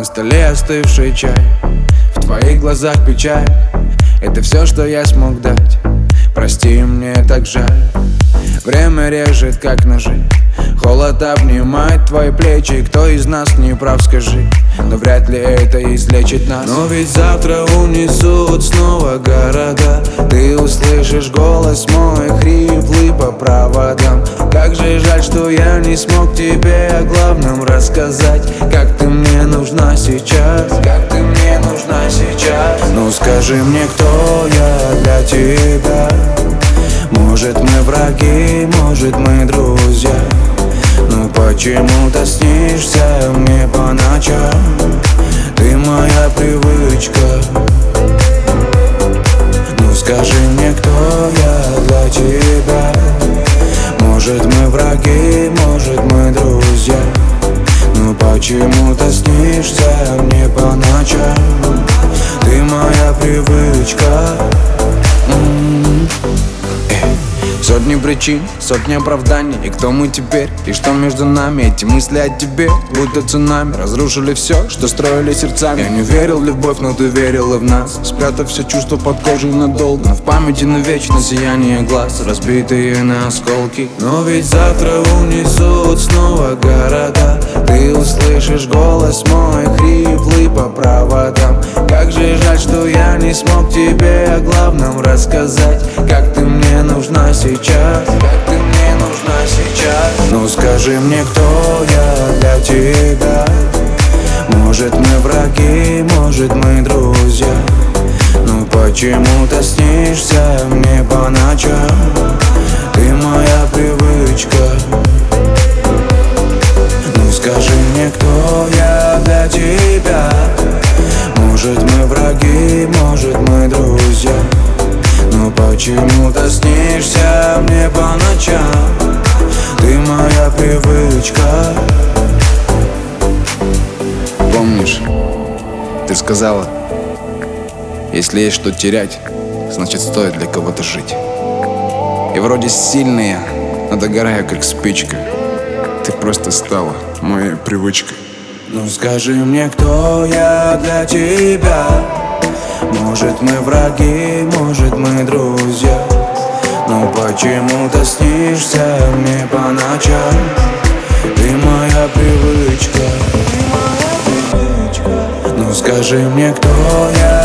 столе остывший чай, в твоих глазах печаль. Это все, что я смог дать. Прости, мне так жаль. Время режет, как ножи. Холод обнимает твои плечи. Кто из нас не прав, скажи. Но вряд ли это излечит нас. Но ведь завтра унесут снова города. Ты услышишь голос мой, хриплый по проводам. Как же жаль, что я не смог тебе о главном рассказать. Как ты мне нужна сейчас, как ты мне нужна сейчас. Ну скажи мне, кто я для тебя. Может мы враги, может мы друзья. Ну почему-то снишься мне по ночам. Ты моя привычка. Ну скажи мне, кто я для тебя. Может мы враги, может мы друзья. Ну почему-то снишься мне по ночам. Ты моя привычка. Сотни причин, сотни оправданий. И кто мы теперь, и что между нами? Эти мысли о тебе, будто цунами, разрушили все, что строили сердцами. Я не верил в любовь, но ты верила в нас. Спрятав все чувства под кожей надолго. Но в памяти навечно сияние глаз, разбитые на осколки. Но ведь завтра унесут снова города. Ты услышишь голос мой, хриплый по проводам. Как же жаль, что я не смог тебе о главном рассказать. Как ты мне нужна сейчас, как ты мне нужна сейчас. Ну скажи мне, кто я для тебя. Может мы враги, может мы друзья. Ну почему-то снишься мне по ночам. Ты моя привычка. Ну скажи мне, кто я для тебя. Может мы враги, может мы друзья. Но почему-то снишься мне по ночам. Ты моя привычка. Помнишь, ты сказала, если есть что терять, значит стоит для кого-то жить. И вроде сильная, но догораю как спичка. Ты просто стала моей привычкой. Ну скажи мне, кто я для тебя. Может мы враги, может мы друзья. Но почему-то снишься мне по ночам. Ты моя привычка. Ну скажи мне, кто я